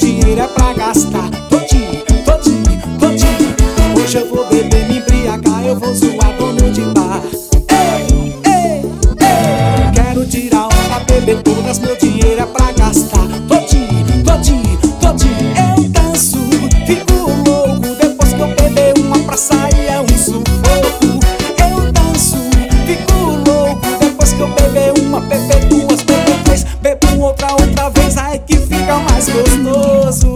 dinheiro é pra gastar todinho, todinho, todinho. Hoje eu vou beber, me embriagar, eu vou zoar dono de bar. Ei, ei, ei. Quero tirar onda, beber todas, meu dinheiro é pra gastar todinho, todinho, todinho. Eu danço, fico louco, depois que eu beber uma pra sair é um sufoco. Eu danço, fico louco, depois que eu beber uma, beber duas, beber três, bebo outra vez, aí que fica mais gostoso.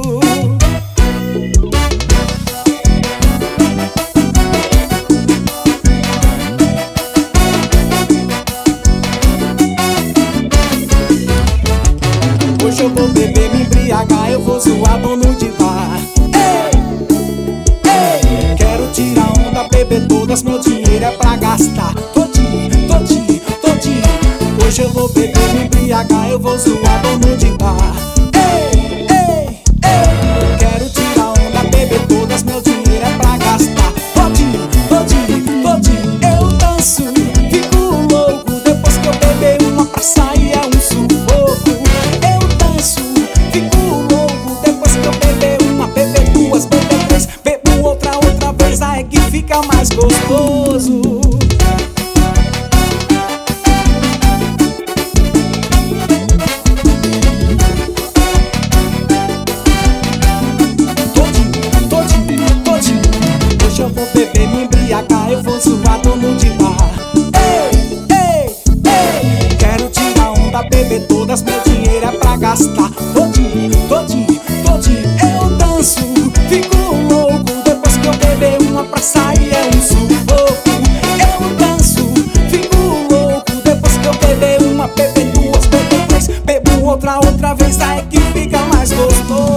Hoje eu vou beber, me embriagar, eu vou zoar dono de bar. Ei, ei. Quero tirar onda, beber todas, meu dinheiro é pra gastar todinho, todinho, todinho. Hoje eu vou beber, me embriagar, eu vou zoar dono de bar. Ei, ei, ei. Quero tirar onda, beber todas, meu dinheiro é pra gastar todinho, todinho, todinho. Eu danço, fico louco, depois que eu beber uma pra sair é um sufoco. Eu danço, fico louco, depois que eu beber uma, beber duas, beber três, bebo outra vez, aí que fica mais gostoso. Hoje eu vou beber, me embriagar, eu vou zoar dono de bar. Ei, ei, ei. Quero tirar onda, beber todas, meu dinheiro é pra gastar todinho, todinho, todinho. Eu danço, fico louco, depois que eu beber uma pra sair é um sufoco. Eu danço, fico louco, depois que eu beber uma, beber duas, beber três, bebo outra vez, aí que fica mais gostoso.